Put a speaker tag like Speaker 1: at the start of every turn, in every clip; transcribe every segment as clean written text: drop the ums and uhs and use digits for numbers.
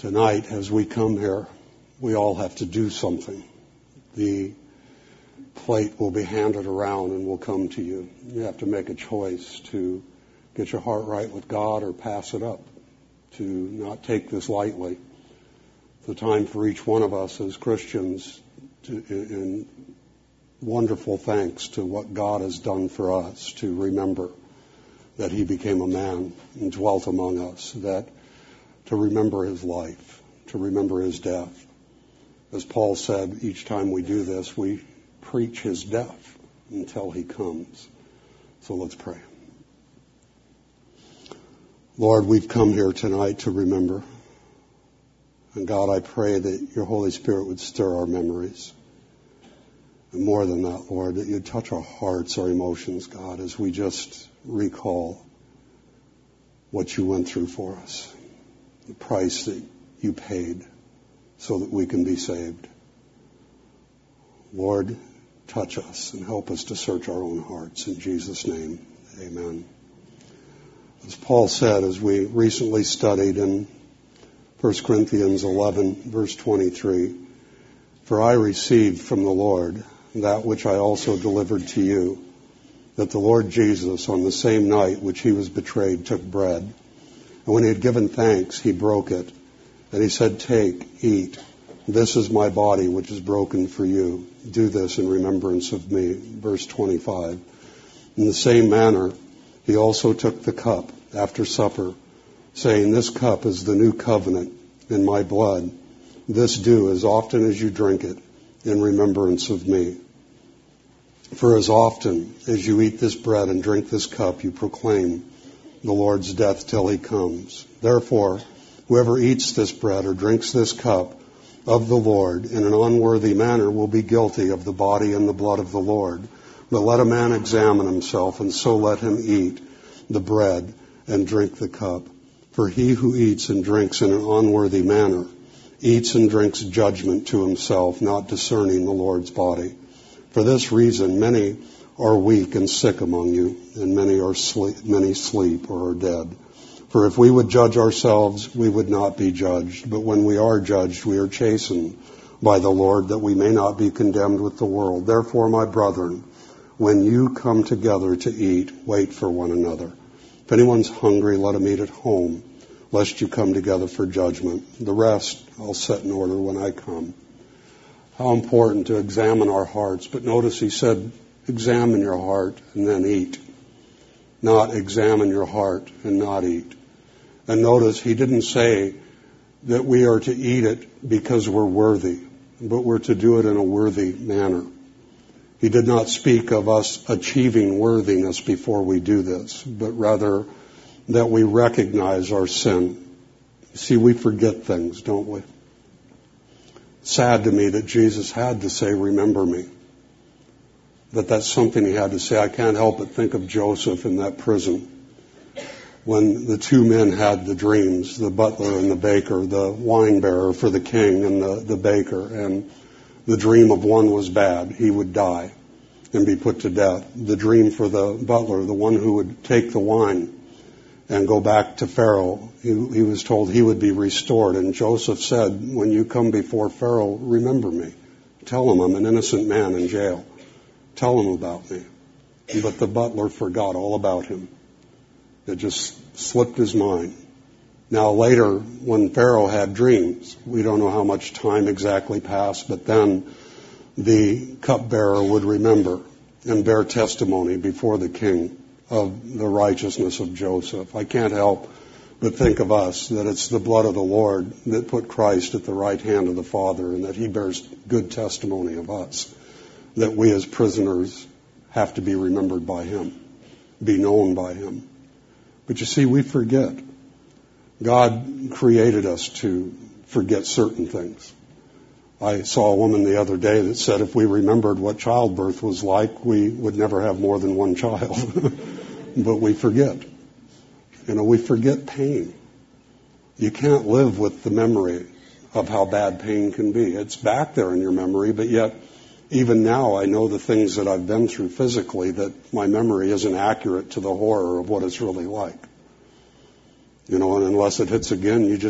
Speaker 1: Tonight, as we come here, we all have to do something. The plate will be handed around and will come to you. You have to make a choice to get your heart right with God or pass it up, to not take this lightly. The time for each one of us as Christians in wonderful thanks to what God has done for us, to remember that He became a man and dwelt among us, that to remember His life, to remember His death. As Paul said, each time we do this, we preach His death until He comes. So let's pray. Lord, we've come here tonight to remember. And God, I pray that your Holy Spirit would stir our memories. And more than that, Lord, that you'd touch our hearts, our emotions, God, as we just recall what you went through for us, the price that you paid so that we can be saved. Lord, touch us and help us to search our own hearts. In Jesus' name, amen. As Paul said, as we recently studied in 1 Corinthians 11, verse 23, "For I received from the Lord that which I also delivered to you, that the Lord Jesus, on the same night which he was betrayed, took bread. And when he had given thanks, he broke it. And he said, 'Take, eat. This is my body, which is broken for you. Do this in remembrance of me.'" Verse 25. "In the same manner, he also took the cup after supper, saying, 'This cup is the new covenant in my blood. This do as often as you drink it in remembrance of me. For as often as you eat this bread and drink this cup, you proclaim the Lord's death till he comes. Therefore, whoever eats this bread or drinks this cup of the Lord in an unworthy manner will be guilty of the body and the blood of the Lord. But let a man examine himself, and so let him eat the bread and drink the cup. For he who eats and drinks in an unworthy manner eats and drinks judgment to himself, not discerning the Lord's body. For this reason, many are weak and sick among you, and many sleep or are dead. For if we would judge ourselves, we would not be judged. But when we are judged, we are chastened by the Lord, that we may not be condemned with the world. Therefore, my brethren, when you come together to eat, wait for one another. If anyone's hungry, let him eat at home, lest you come together for judgment. The rest I'll set in order when I come." How important to examine our hearts. But notice he said, examine your heart and then eat. Not examine your heart and not eat. And notice he didn't say that we are to eat it because we're worthy, but we're to do it in a worthy manner. He did not speak of us achieving worthiness before we do this, but rather that we recognize our sin. See, we forget things, don't we? Sad to me that Jesus had to say, "Remember me." That's something he had to say. I can't help but think of Joseph in that prison when the two men had the dreams, the butler and the baker, the wine bearer for the king and the baker. And the dream of one was bad. He would die and be put to death. The dream for the butler, the one who would take the wine and go back to Pharaoh, he was told he would be restored. And Joseph said, "When you come before Pharaoh, remember me. Tell him I'm an innocent man in jail. Tell him about me." But the butler forgot all about him. It just slipped his mind. Now later, when Pharaoh had dreams, we don't know how much time exactly passed, but then the cupbearer would remember and bear testimony before the king of the righteousness of Joseph. I can't help but think of us, that it's the blood of the Lord that put Christ at the right hand of the Father, and that he bears good testimony of us, that we as prisoners have to be remembered by him, be known by him. But you see, we forget. God created us to forget certain things. I saw a woman the other day that said if we remembered what childbirth was like, we would never have more than one child. But we forget. We forget pain. You can't live with the memory of how bad pain can be. It's back there in your memory, but yet even now I know the things that I've been through physically, that my memory isn't accurate to the horror of what it's really like. And unless it hits again,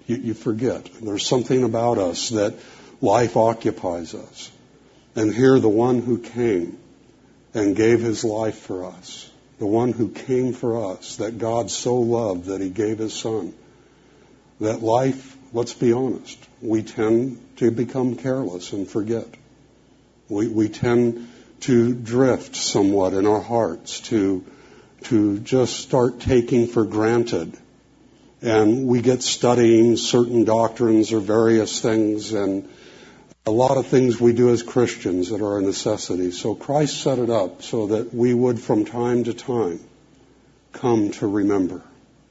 Speaker 1: You forget. There's something about us that life occupies us. And here the one who came and gave his life for us, the one who came for us, that God so loved that he gave his son, that life, let's be honest, we tend to become careless and forget. We tend to drift somewhat in our hearts, to just start taking for granted. And we get studying certain doctrines or various things, and a lot of things we do as Christians that are a necessity. So Christ set it up so that we would from time to time come to remember.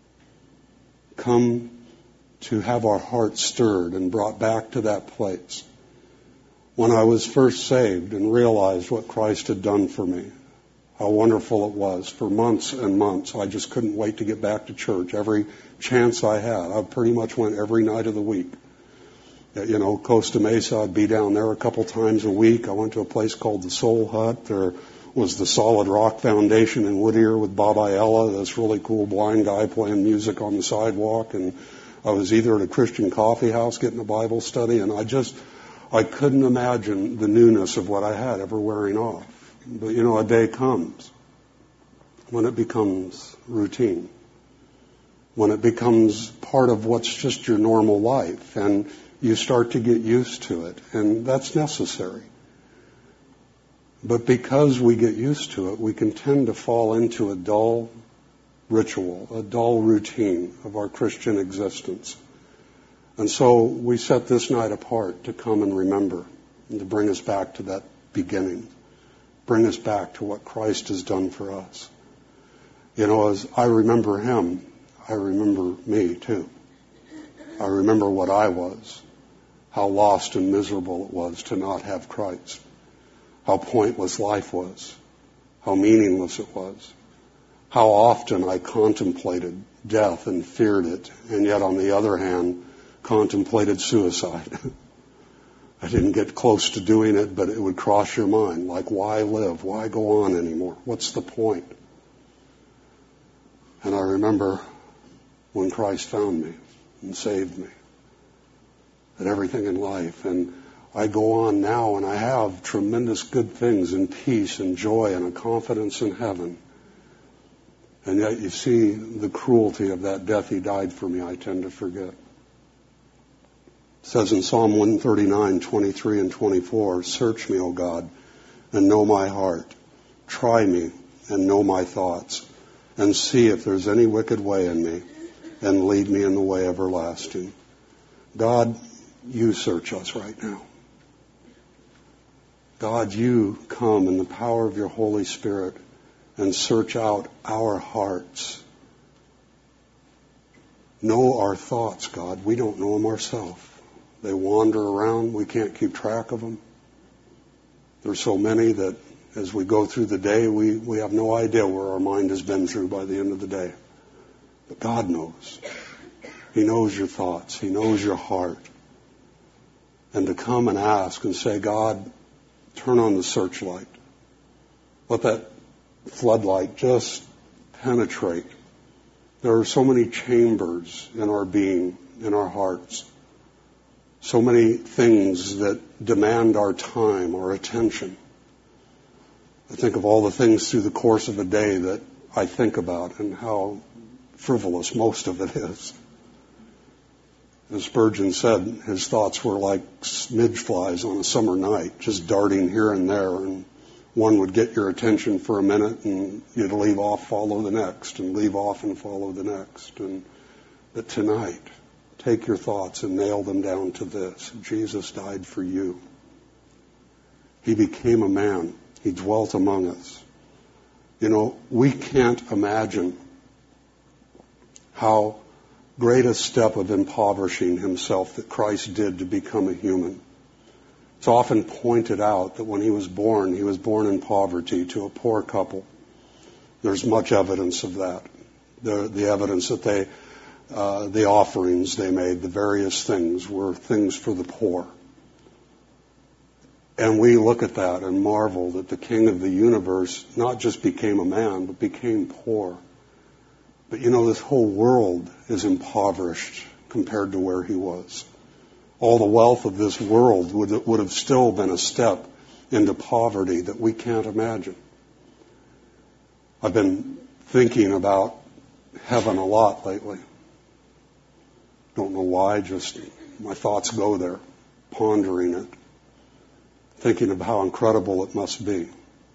Speaker 1: Come to have our hearts stirred and brought back to that place. When I was first saved and realized what Christ had done for me, how wonderful it was. For months and months, I just couldn't wait to get back to church. Every chance I had, I pretty much went every night of the week. Costa Mesa, I'd be down there a couple times a week. I went to a place called the Soul Hut. There was the Solid Rock Foundation in Whittier with Bob Ayala, this really cool blind guy playing music on the sidewalk. And I was either at a Christian coffee house getting a Bible study, and I couldn't imagine the newness of what I had ever wearing off. But, a day comes when it becomes routine, when it becomes part of what's just your normal life, and you start to get used to it, and that's necessary. But because we get used to it, we can tend to fall into a dull ritual, a dull routine of our Christian existence. And so we set this night apart to come and remember, and to bring us back to that beginning, bring us back to what Christ has done for us. As I remember him, I remember me too. I remember what I was, how lost and miserable it was to not have Christ, how pointless life was, how meaningless it was, how often I contemplated death and feared it, and yet on the other hand, contemplated suicide. I didn't get close to doing it, but it would cross your mind, like, why live? Why go on anymore? What's the point? And I remember when Christ found me and saved me, that everything in life, and I go on now and I have tremendous good things and peace and joy and a confidence in heaven. And yet you see the cruelty of that death he died for me, I tend to forget. It says in Psalm 139, 23 and 24, "Search me, O God, and know my heart. Try me and know my thoughts, and see if there's any wicked way in me, and lead me in the way everlasting." God, you search us right now. God, you come in the power of your Holy Spirit and search out our hearts. Know our thoughts, God. We don't know them ourselves. They wander around. We can't keep track of them. There's so many that as we go through the day, we have no idea where our mind has been through by the end of the day. But God knows. He knows your thoughts. He knows your heart. And to come and ask and say, God, turn on the searchlight. Let that floodlight just penetrate. There are so many chambers in our being, in our hearts. So many things that demand our time, our attention. I think of all the things through the course of a day that I think about and how frivolous most of it is. As Spurgeon said, his thoughts were like midge flies on a summer night, just darting here and there, and one would get your attention for a minute and you'd leave off, follow the next, and leave off and follow the next. But tonight, take your thoughts and nail them down to this. Jesus died for you. He became a man. He dwelt among us. We can't imagine how great a step of impoverishing himself that Christ did to become a human. It's often pointed out that when he was born in poverty to a poor couple. There's much evidence of that. The evidence that the offerings they made, the various things, were things for the poor. And we look at that and marvel that the King of the universe not just became a man, but became poor. But this whole world is impoverished compared to where he was. All the wealth of this world would have still been a step into poverty that we can't imagine. I've been thinking about heaven a lot lately. Don't know why, just my thoughts go there, pondering it, thinking of how incredible it must be.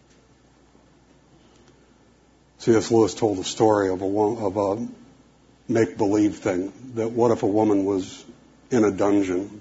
Speaker 1: C.S. Lewis told a story of a make-believe thing, that what if a woman was in a dungeon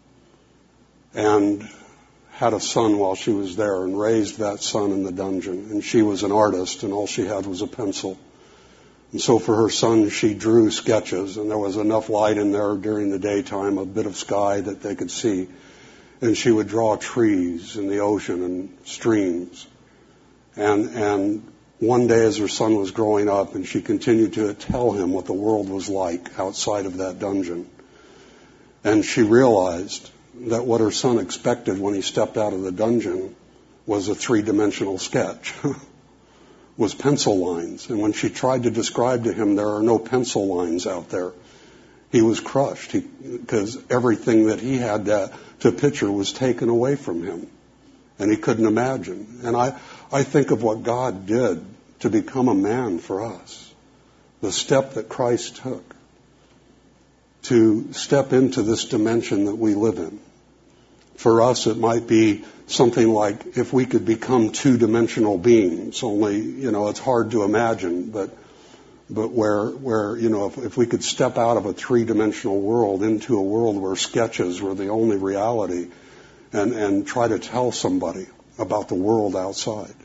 Speaker 1: and had a son while she was there and raised that son in the dungeon, and she was an artist and all she had was a pencil. And so for her son, she drew sketches, and there was enough light in there during the daytime, a bit of sky that they could see. And she would draw trees and the ocean and streams. And one day as her son was growing up, and she continued to tell him what the world was like outside of that dungeon. And she realized that what her son expected when he stepped out of the dungeon was a three-dimensional sketch, was pencil lines. And when she tried to describe to him there are no pencil lines out there, he was crushed because everything that he had to picture was taken away from him. And he couldn't imagine. And I think of what God did to become a man for us. The step that Christ took to step into this dimension that we live in. For us, it might be something like if we could become two-dimensional beings, only, it's hard to imagine, but where if we could step out of a three-dimensional world into a world where sketches were the only reality and try to tell somebody about the world outside.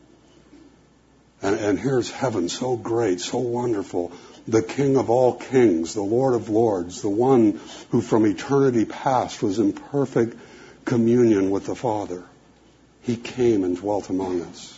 Speaker 1: And here's heaven, so great, so wonderful. The King of all kings, the Lord of lords, the one who from eternity past was in perfect communion with the Father. He came and dwelt among us.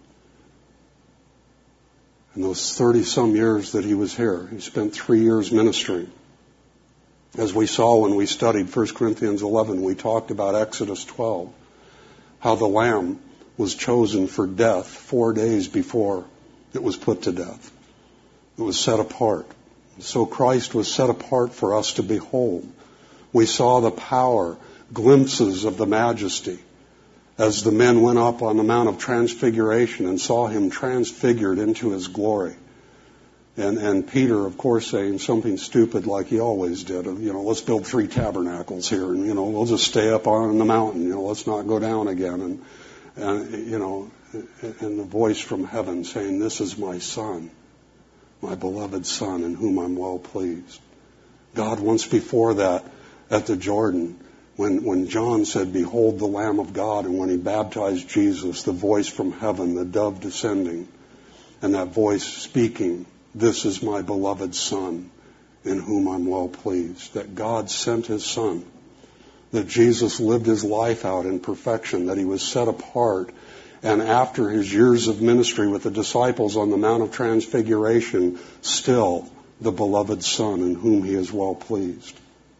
Speaker 1: In those 30-some years that he was here, he spent 3 years ministering. As we saw when we studied 1 Corinthians 11, we talked about Exodus 12, how the Lamb was chosen for death 4 days before it was put to death. It was set apart. So Christ was set apart for us to behold. We saw the power, glimpses of the majesty, as the men went up on the Mount of Transfiguration and saw him transfigured into his glory. And Peter, of course, saying something stupid like he always did, let's build 3 tabernacles here, and, we'll just stay up on the mountain, let's not go down again. And the voice from heaven saying, "This is my Son, my beloved Son, in whom I'm well pleased." God, once before that, at the Jordan, when John said, "Behold the Lamb of God," and when he baptized Jesus, the voice from heaven, the dove descending, and that voice speaking, "This is my beloved Son, in whom I'm well pleased." That God sent his Son, that Jesus lived his life out in perfection, that he was set apart, and after his years of ministry with the disciples on the Mount of Transfiguration, still the beloved Son in whom he is well pleased.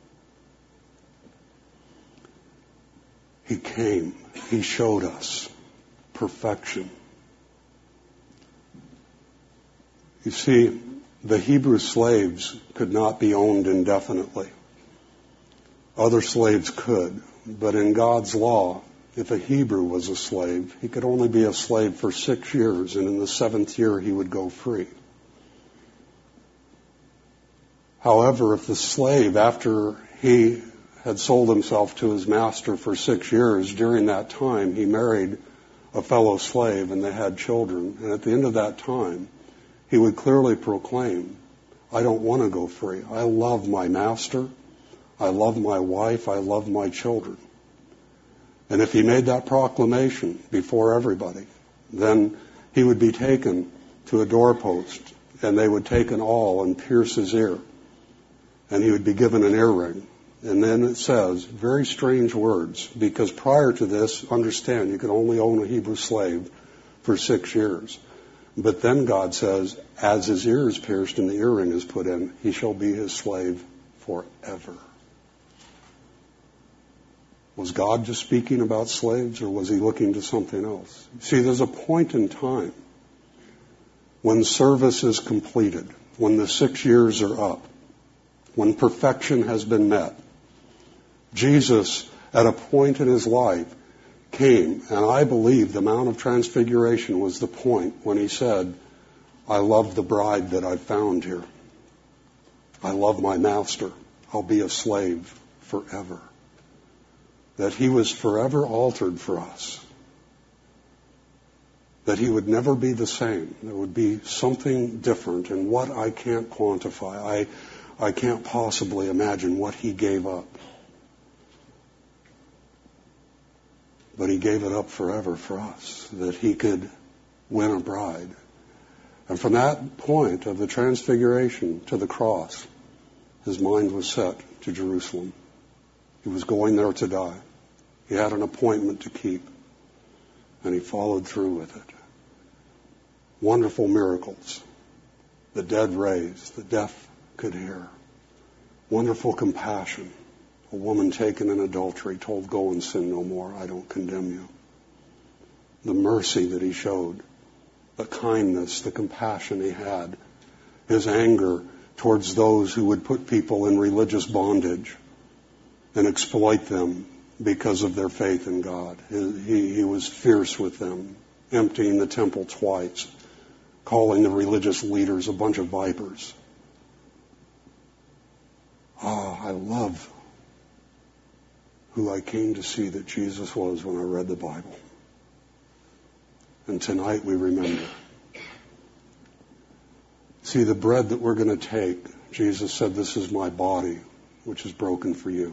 Speaker 1: He came. He showed us perfection. You see, the Hebrew slaves could not be owned indefinitely. Other slaves could, but in God's law, if a Hebrew was a slave, he could only be a slave for 6 years, and in the 7th year he would go free. However, if the slave, after he had sold himself to his master for 6 years, during that time he married a fellow slave and they had children, and at the end of that time he would clearly proclaim, "I don't want to go free. I love my master. I love my wife. I love my children." And if he made that proclamation before everybody, then he would be taken to a doorpost, and they would take an awl and pierce his ear, and he would be given an earring. And then it says, very strange words, because prior to this, understand, you could only own a Hebrew slave for 6 years. But then God says, as his ear is pierced and the earring is put in, he shall be his slave forever. Was God just speaking about slaves, or was he looking to something else? See, there's a point in time when service is completed, when the 6 years are up, when perfection has been met. Jesus, at a point in his life, came, and I believe the Mount of Transfiguration was the point when he said, I love the bride that I've found here. I love my master. I'll be a slave forever. That he was forever altered for us. That he would never be the same. There would be something different, and what I can't quantify. I can't possibly imagine what he gave up. But he gave it up forever for us, that he could win a bride. And from that point of the Transfiguration to the cross, his mind was set to Jerusalem. He was going there to die. He had an appointment to keep, and he followed through with it. Wonderful miracles. The dead raised, the deaf could hear. Wonderful compassion. A woman taken in adultery told, go and sin no more. I don't condemn you. The mercy that he showed, the kindness, the compassion he had, his anger towards those who would put people in religious bondage and exploit them because of their faith in God. He was fierce with them, emptying the temple twice, calling the religious leaders a bunch of vipers. I love who I came to see that Jesus was when I read the Bible. And tonight we remember. See, the bread that we're going to take, Jesus said, this is my body, which is broken for you.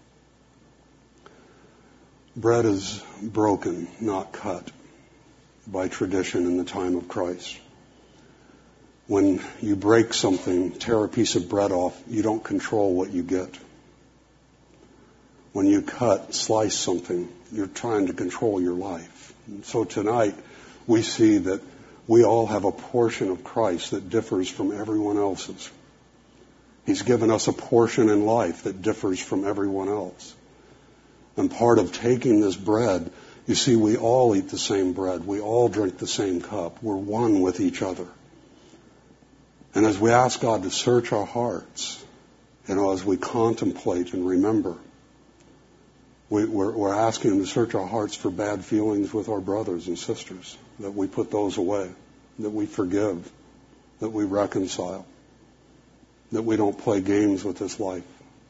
Speaker 1: Bread is broken, not cut, by tradition in the time of Christ. When you break something, tear a piece of bread off, you don't control what you get. When you slice something, you're trying to control your life. And so tonight, we see that we all have a portion of Christ that differs from everyone else's. He's given us a portion in life that differs from everyone else. And part of taking this bread, you see, we all eat the same bread. We all drink the same cup. We're one with each other. And as we ask God to search our hearts, as we contemplate and remember, we're asking Him to search our hearts for bad feelings with our brothers and sisters, that we put those away, that we forgive, that we reconcile, that we don't play games with this life,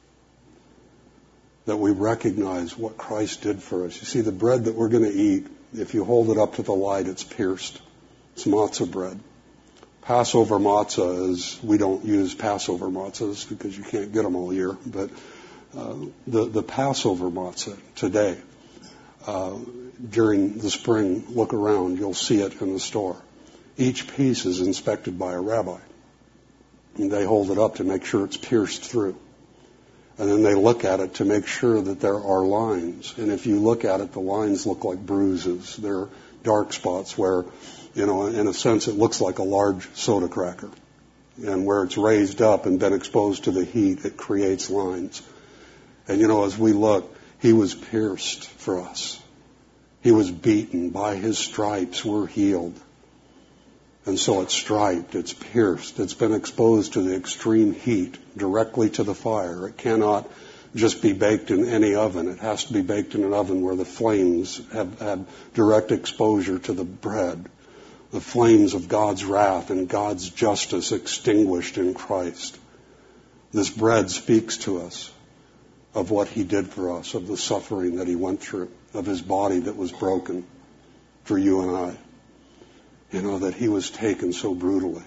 Speaker 1: that we recognize what Christ did for us. You see, the bread that we're going to eat, if you hold it up to the light, it's pierced. It's matzah bread. Passover matzah we don't use Passover matzahs because you can't get them all year, but the Passover matzah today, during the spring, look around, you'll see it in the store. Each piece is inspected by a rabbi. And they hold it up to make sure it's pierced through. And then they look at it to make sure that there are lines. And if you look at it, the lines look like bruises. They're dark spots where, in a sense, it looks like a large soda cracker. And where it's raised up and been exposed to the heat, it creates lines. And, as we look, He was pierced for us. He was beaten. By His stripes, we're healed. And so it's striped, it's pierced, it's been exposed to the extreme heat, directly to the fire. It cannot just be baked in any oven. It has to be baked in an oven where the flames have direct exposure to the bread. The flames of God's wrath and God's justice extinguished in Christ. This bread speaks to us of what He did for us, of the suffering that He went through, of His body that was broken for you and I. That He was taken so brutally.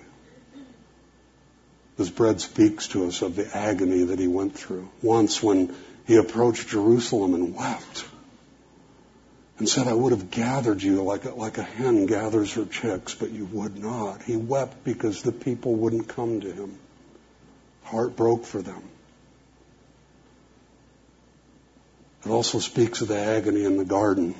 Speaker 1: This bread speaks to us of the agony that He went through. Once when He approached Jerusalem and wept and said, I would have gathered you like a hen gathers her chicks, but you would not. He wept because the people wouldn't come to Him. Heart broke for them. It also speaks of the agony in the garden.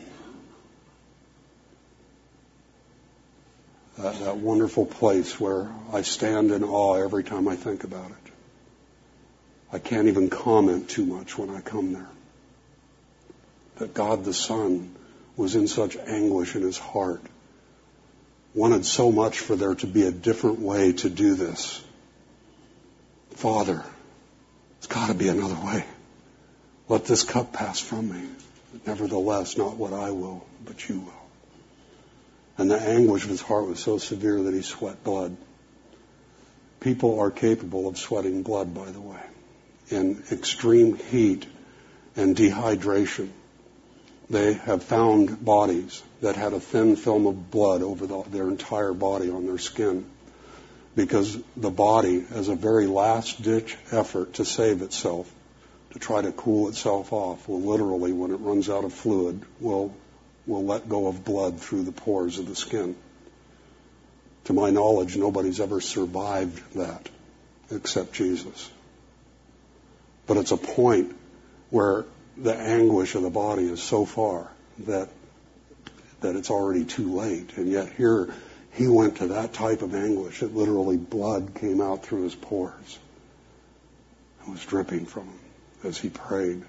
Speaker 1: That wonderful place where I stand in awe every time I think about it. I can't even comment too much when I come there. That God the Son was in such anguish in His heart, wanted so much for there to be a different way to do this. Father, There's got to be another way. Let this cup pass from me. Nevertheless, not what I will, but you will. And the anguish of his heart was so severe that he sweat blood. People are capable of sweating blood, by the way, in extreme heat and dehydration. They have found bodies that had a thin film of blood over their entire body on their skin, because the body, as a very last-ditch effort to save itself, to try to cool itself off, will literally, when it runs out of fluid, will let go of blood through the pores of the skin. To my knowledge, nobody's ever survived that except Jesus. But it's a point where the anguish of the body is so far that it's already too late. And yet here, he went to that type of anguish that literally blood came out through his pores and was dripping from him as he prayed,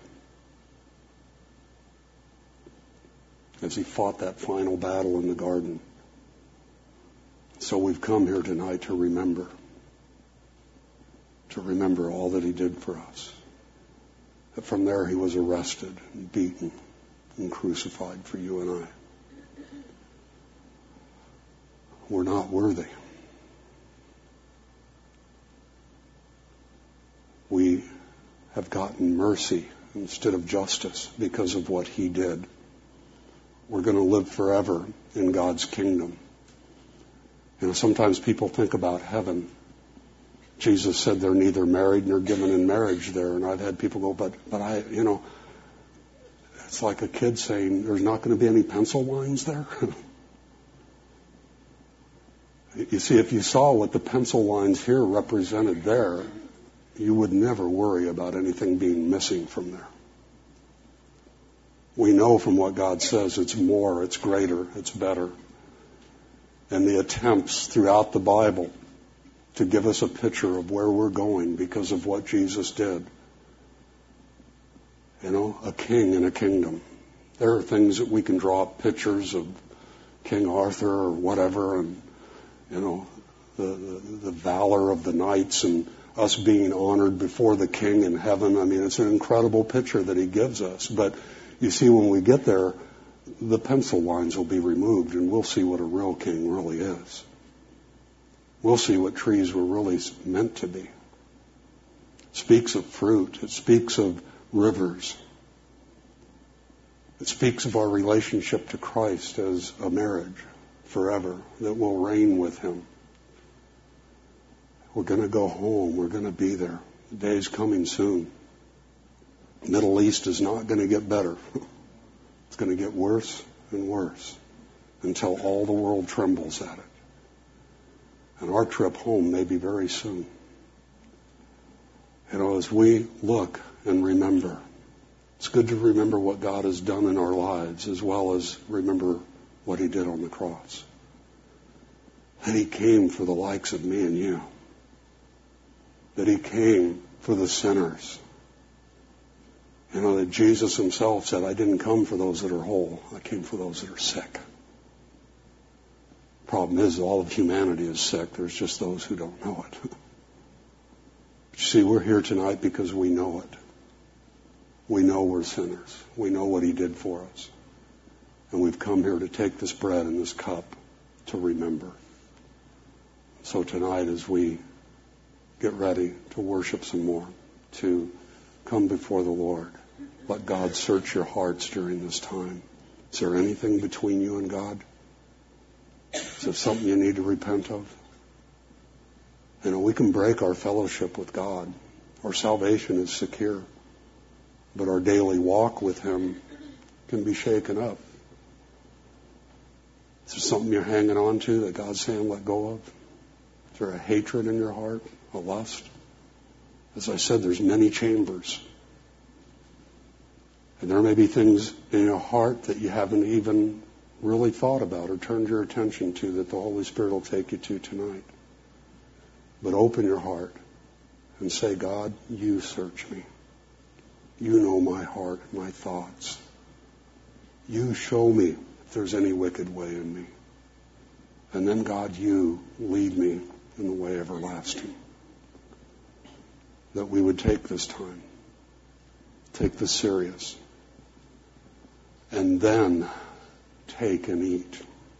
Speaker 1: as he fought that final battle in the garden. So we've come here tonight to remember all that he did for us. That from there he was arrested and beaten and crucified for you and I. We're not worthy. We have gotten mercy instead of justice because of what he did. We're going to live forever in God's kingdom. You know, sometimes people think about heaven. Jesus said they're neither married nor given in marriage there. And I've had people go, but I, it's like a kid saying, there's not going to be any pencil lines there. You see, if you saw what the pencil lines here represented there, you would never worry about anything being missing from there. We know from what God says it's more, it's greater, it's better. And the attempts throughout the Bible to give us a picture of where we're going because of what Jesus did. A king and a kingdom. There are things that we can draw up pictures of King Arthur or whatever, and the valor of the knights and us being honored before the king in heaven. I mean, it's an incredible picture that he gives us. But you see, when we get there, the pencil lines will be removed, and we'll see what a real king really is. We'll see what trees were really meant to be. It speaks of fruit. It speaks of rivers. It speaks of our relationship to Christ as a marriage forever that will reign with him. We're going to go home. We're going to be there. The day's coming soon. The Middle East is not going to get better. It's going to get worse and worse until all the world trembles at it. And our trip home may be very soon. As we look and remember, it's good to remember what God has done in our lives as well as remember what he did on the cross. That he came for the likes of me and you. That he came for the sinners. That Jesus himself said, I didn't come for those that are whole. I came for those that are sick. Problem is, all of humanity is sick. There's just those who don't know it. But you see, we're here tonight because we know it. We know we're sinners. We know what he did for us. And we've come here to take this bread and this cup to remember. So tonight, as we get ready to worship some more, to come before the Lord, let God search your hearts during this time. Is there anything between you and God? Is there something you need to repent of? We can break our fellowship with God. Our salvation is secure. But our daily walk with him can be shaken up. Is there something you're hanging on to that God's saying let go of? Is there a hatred in your heart? A lust? As I said, there's many chambers. And there may be things in your heart that you haven't even really thought about or turned your attention to that the Holy Spirit will take you to tonight. But open your heart and say, God, you search me. You know my heart, my thoughts. You show me if there's any wicked way in me. And then, God, you lead me in the way everlasting. that we would take this time, take this serious, and then take and eat.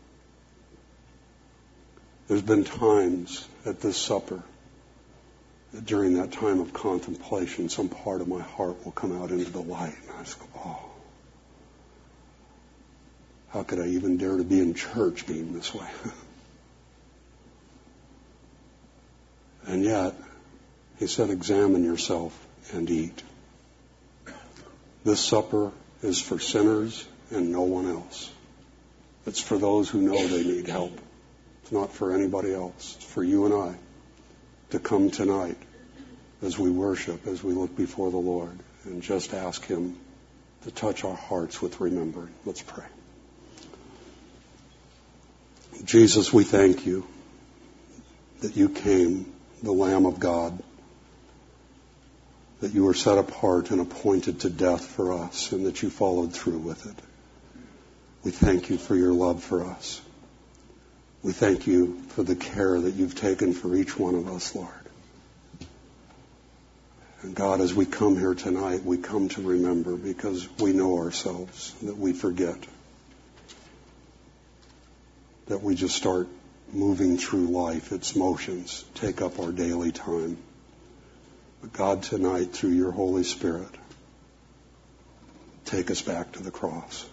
Speaker 1: There's been times at this supper that during that time of contemplation, some part of my heart will come out into the light, and I just go, oh, how could I even dare to be in church being this way? And yet, he said, examine yourself and eat. This supper is for sinners and no one else. It's for those who know they need help. It's not for anybody else. It's for you and I to come tonight as we worship, as we look before the Lord, and just ask him to touch our hearts with remembering. Let's pray. Jesus, we thank you that you came, the Lamb of God, that you were set apart and appointed to death for us, and that you followed through with it. We thank you for your love for us. We thank you for the care that you've taken for each one of us, Lord. And God, as we come here tonight, we come to remember because we know ourselves, that we forget, that we just start moving through life, its motions, take up our daily time. But God, tonight, through your Holy Spirit, take us back to the cross.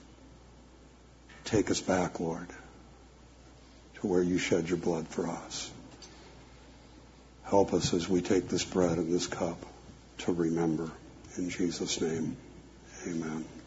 Speaker 1: Take us back, Lord, to where you shed your blood for us. Help us as we take this bread and this cup to remember. In Jesus' name, amen.